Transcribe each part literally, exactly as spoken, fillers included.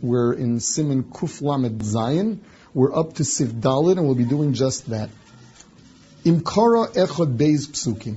We're in Siman Kuf Lamed Zayin. We're up to Sif Dalet, and we'll be doing just that. Imkara Echad Beis Psukim.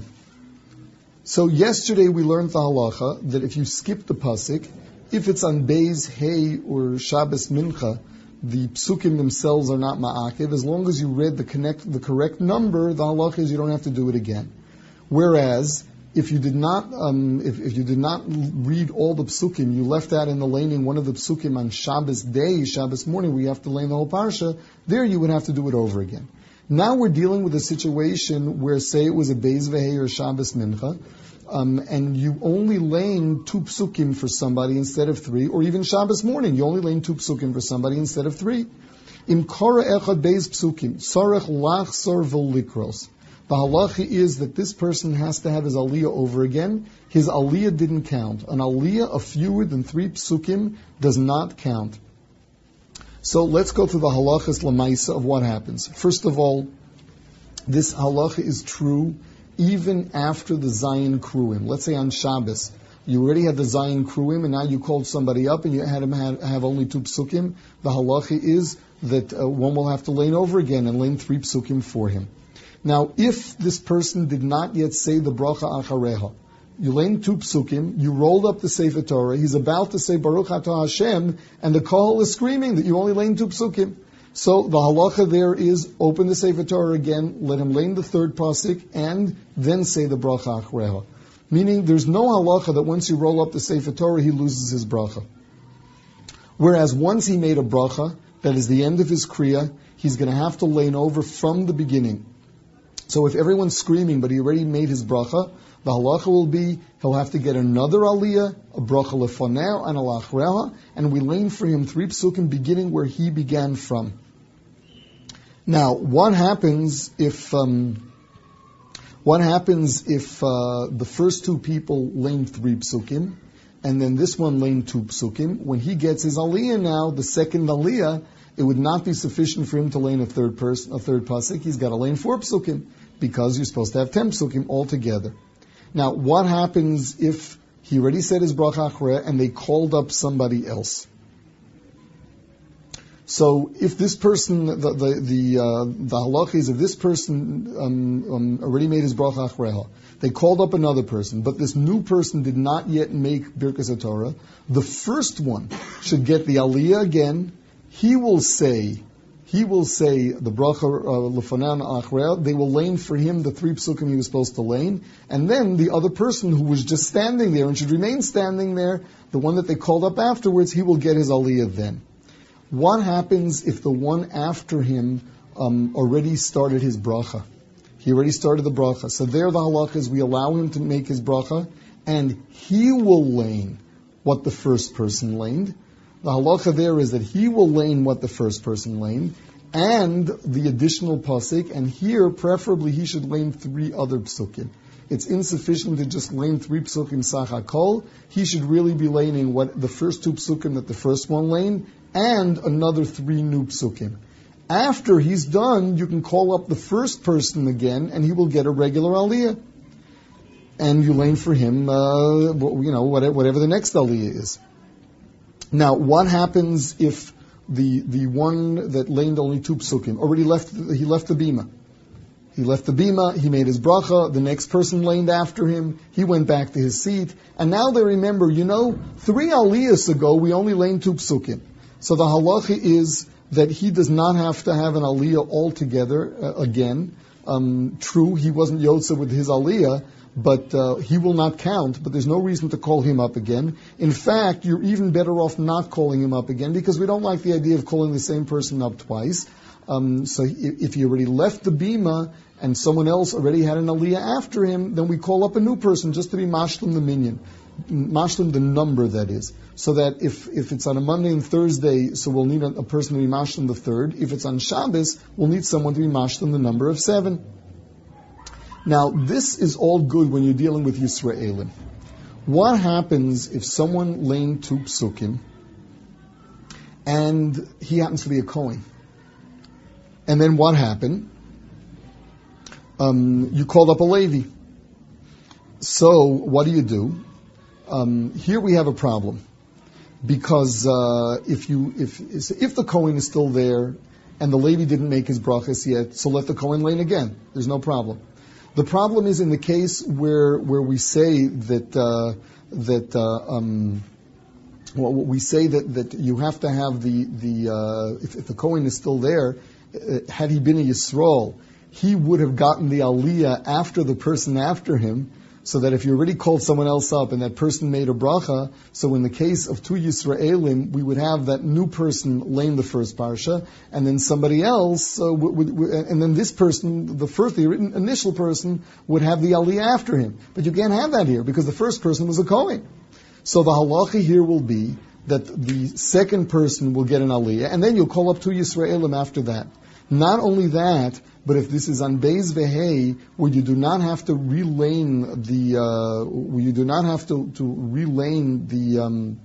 So yesterday we learned the halacha that if you skip the pasuk, if it's on Beis, Hey, or Shabbos Mincha, the psukim themselves are not ma'akev. As long as you read the, connect, the correct number, the halacha is you don't have to do it again. Whereas, if you did not, um, if, if you did not read all the psukim, you left out in the laning one of the psukim on Shabbos day, Shabbos morning, where you have to lane the whole parsha, there you would have to do it over again. Now we're dealing with a situation where, say it was a Beis Vehei or Shabbos Mincha, um, and you only lane two psukim for somebody instead of three, or even Shabbos morning, you only lane two psukim for somebody instead of three. Im kara echad Beis psukim, sarech lachzor v'likros. The halacha is that this person has to have his aliyah over again. His aliyah didn't count. An aliyah of fewer than three psukim does not count. So let's go through the halachas lamaisa of what happens. First of all, this halacha is true even after the Zayin Kruim. Let's say on Shabbos, you already had the Zayin Kruim, and now you called somebody up and you had him have, have only two psukim. The halacha is that uh, one will have to lane over again and lane three psukim for him. Now, if this person did not yet say the bracha achareha, you lane two psukim, you rolled up the Sefer Torah, he's about to say Baruch Atah Hashem, and the kohol is screaming that you only lane two psukim. So the halacha there is open the Sefer Torah again, let him lane the third pasuk, and then say the bracha achareha. Meaning, there's no halacha that once you roll up the Sefer Torah, he loses his bracha. Whereas once he made a bracha, that is the end of his kriya, he's going to have to lane over from the beginning. So if everyone's screaming, but he already made his bracha, the halacha will be, he'll have to get another aliyah, a bracha lefoneh and a lachreha, and we lane for him three psukim beginning where he began from. Now, what happens if, um, what happens if uh, the first two people lane three psukim, and then this one lane two psukim? When he gets his aliyah now, the second aliyah, it would not be sufficient for him to lane a third person, a third pasuk. He's got to lane four psukim, because you're supposed to have ten psukim altogether. Now, what happens if he already said his bracha achrei and they called up somebody else? So, if this person, the the the, uh, the halacha is if this person um, um, already made his bracha achrei, they called up another person, but this new person did not yet make Birkas HaTorah, the first one should get the aliyah again. He will say, he will say the bracha lefanan achrei. They will lane for him the three psukim he was supposed to lane, and then the other person who was just standing there and should remain standing there, the one that they called up afterwards, he will get his aliyah then. What happens if the one after him um, already started his bracha? He already started the bracha. So there the halacha is we allow him to make his bracha, and he will lane what the first person laned. The halacha there is that he will lane what the first person laned, and the additional pasuk, and here, preferably, he should lane three other psukim. It's insufficient to just lane three psukim sach hakol. He should really be laning what the first two psukim that the first one laned, and another three new psukim. After he's done, you can call up the first person again, and he will get a regular aliyah. And you lane for him, uh, you know, whatever, whatever the next aliyah is. Now, what happens if the the one that laned only two psukim already left? He left the bima. He left the bima. He made his bracha. The next person laned after him. He went back to his seat, and now they remember. You know, three aliyahs ago we only laned two psukim. So the halacha is that he does not have to have an aliyah altogether uh, again. Um, true, he wasn't yotze with his aliyah, but uh, he will not count, but there's no reason to call him up again. In fact, you're even better off not calling him up again, because we don't like the idea of calling the same person up twice. Um, so if he already left the bima, and someone else already had an aliyah after him, then we call up a new person just to be mashlim the minyan. Mashlim the number, that is. So that if, if it's on a Monday and Thursday, so we'll need a, a person to be mashlim the third. If it's on Shabbos, we'll need someone to be mashlim the number of seven. Now, this is all good when you're dealing with Yisraelim. What happens if someone laned two psukim and he happens to be a Kohen? And then what happened? Um, you called up a Levi. So, what do you do? Um, here we have a problem. because uh, if you if if the Kohen is still there and the Levi didn't make his brachas yet, so let the Kohen lane again. There's no problem. The problem is in the case where where we say that uh, that uh, um, well, we say that, that you have to have the the uh, if, if the Kohen is still there, uh, had he been a Yisrael, he would have gotten the Aliyah after the person after him. So that if you already called someone else up and that person made a bracha, so in the case of two Yisraelim, we would have that new person lane the first parsha, and then somebody else, uh, would, would, would, and then this person, the first, the initial person, would have the aliyah after him. But you can't have that here because the first person was a Kohen. So the halacha here will be that the second person will get an aliyah, and then you'll call up two Yisraelim after that. Not only that, but if this is on Beis Vehei, where you do not have to relane the, uh, where you do not have to, to relane the, um,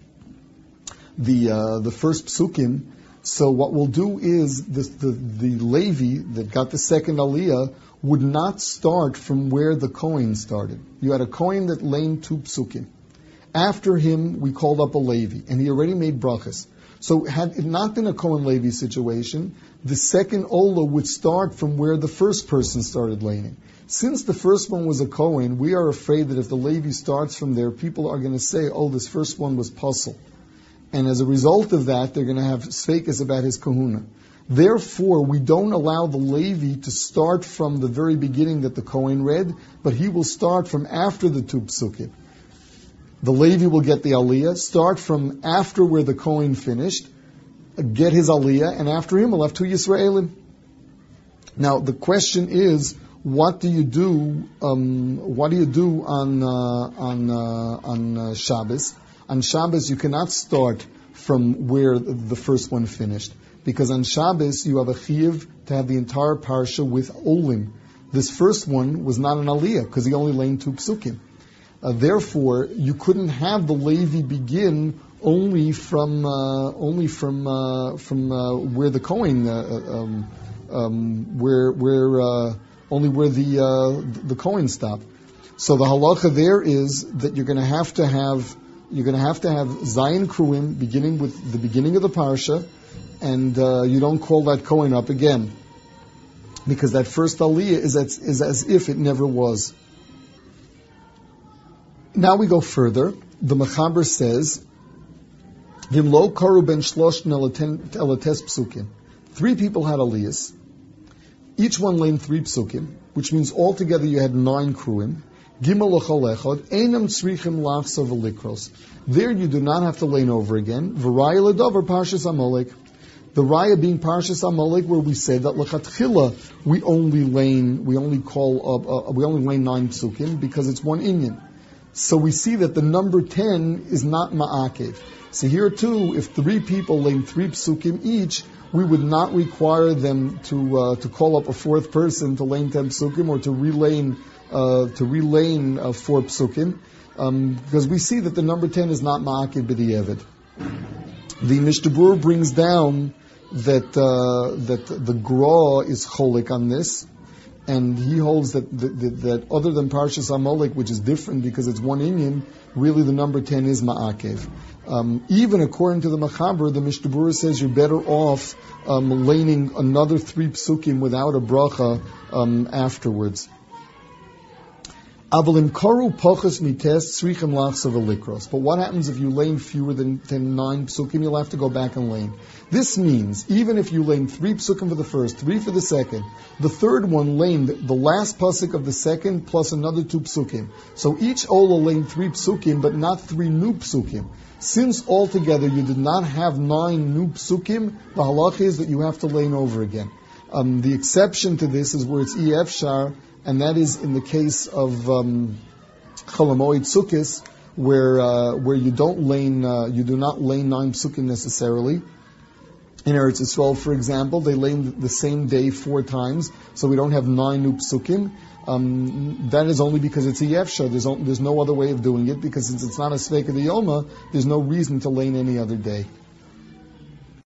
the, uh, the first psukim, so what we'll do is the, the, the Levi that got the second aliyah would not start from where the Kohen started. You had a Kohen that laned two psukim. After him, we called up a Levi, and he already made brachas. So had it not been a Kohen Levi situation, the second Ola would start from where the first person started laning. Since the first one was a Kohen, we are afraid that if the Levi starts from there, people are going to say, oh, this first one was puzzle. And as a result of that, they're going to have sveikas about his kahuna. Therefore, we don't allow the Levi to start from the very beginning that the Kohen read, but he will start from after the two psukim. The Levi will get the aliyah, start from after where the Kohen finished, get his aliyah, and after him we'll have two Yisraelim. Now the question is, what do you do? Um, what do you do on uh, on uh, on uh, Shabbos? On Shabbos you cannot start from where the first one finished, because on Shabbos you have a chiyuv to have the entire parsha with olim. This first one was not an aliyah because he only laned two psukim. Uh, therefore, you couldn't have the Levi begin only from uh, only from uh, from uh, where the Kohen uh, um, um, where where uh, only where the uh, the Kohen stopped. So the halacha there is that you're going to have to have you're going to have to have Zayin Kruim beginning with the beginning of the parsha, and uh, you don't call that Kohen up again because that first aliyah is as, is as if it never was. Now we go further. The Mechaber says, "Vimlo karu ben shlosh elates psukim." Three people had aliyahs. Each one laned three psukim, which means altogether you had nine kruim. Gimel ochal echad einam tzrichim lachsav v'likros. There you do not have to lane over again. V'raya ledavar parshas Amalek. The raya being parshas Amalek, where we say that lechatchila we only lane, we only call up, uh, we only lane nine psukim because it's one inyan. So we see that the number ten is not ma'akev. So here too, if three people lane three psukim each, we would not require them to uh, to call up a fourth person to lane ten psukim or to relane uh, to relane uh, four psukim, um, because we see that the number ten is not ma'akev b'di'evid. The Mishnah Berurah brings down that uh, that the Gra is cholik on this. And he holds that, that that other than Parshas Amalek, which is different because it's one inyan, really the number ten is Ma'akev. Um, even according to the Mechaber, the Mishnah Berurah says you're better off um, laning another three psukim without a bracha um, afterwards. But what happens if you lane fewer than, than nine psukim? You'll have to go back and lane. This means, even if you lane three psukim for the first, three for the second, the third one laned the last pasuk of the second plus another two psukim. So each ola laned three psukim, but not three new psukim. Since altogether you did not have nine new psukim, the halach is that you have to lane over again. Um, the exception to this is where it's efshar, and that is in the case of um, Cholamoid Sukkis, where uh, where you don't lane, uh, you do not lane nine psukim necessarily. In Eretz Yisrael, for example, they lane the same day four times, so we don't have nine new psukim. Um, that is only because it's a yefsha. There's, there's no other way of doing it, because since it's not a sveika de yoma, there's no reason to lane any other day.